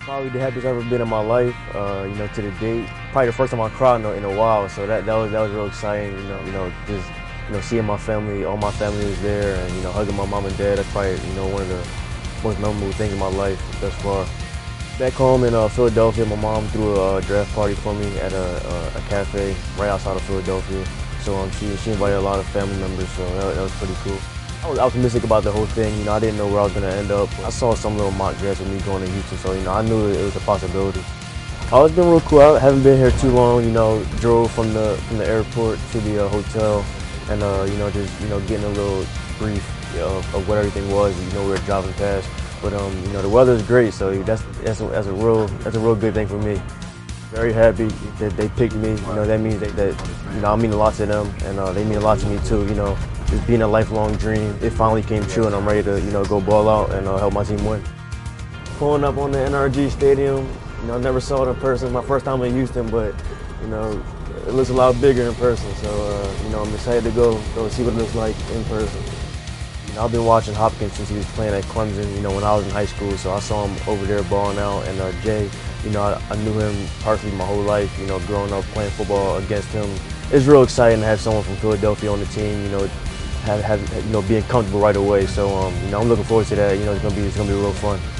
Probably the happiest I've ever been in my life, to the date. Probably the first time I cried in a while, so that was real exciting. Just seeing my family, all my family was there, and hugging my mom and dad. That's probably one of the most memorable things in my life thus far. Back home in Philadelphia, my mom threw a draft party for me at a cafe right outside of Philadelphia. So she invited a lot of family members, so that was pretty cool. I was optimistic about the whole thing. I didn't know where I was going to end up. I saw some little mock drafts with me going to Houston, so I knew it was a possibility. It's been real cool. I haven't been here too long. Drove from the airport to the hotel, and just getting a little brief of what everything was. We were driving past, but the weather is great, so that's a real good thing for me. Very happy that they picked me. That means that I mean a lot to them, and they mean a lot to me too. It's been a lifelong dream. It finally came true, and I'm ready to go ball out and help my team win. Pulling up on the NRG Stadium, I never saw it in person. My first time in Houston, but it looks a lot bigger in person. So I'm excited to go see what it looks like in person. I've been watching Hopkins since he was playing at Clemson, when I was in high school, so I saw him over there balling out. And Jay, I knew him personally my whole life, growing up playing football against him. It's real exciting to have someone from Philadelphia on the team, being comfortable right away. So I'm looking forward to that. It's gonna be real fun.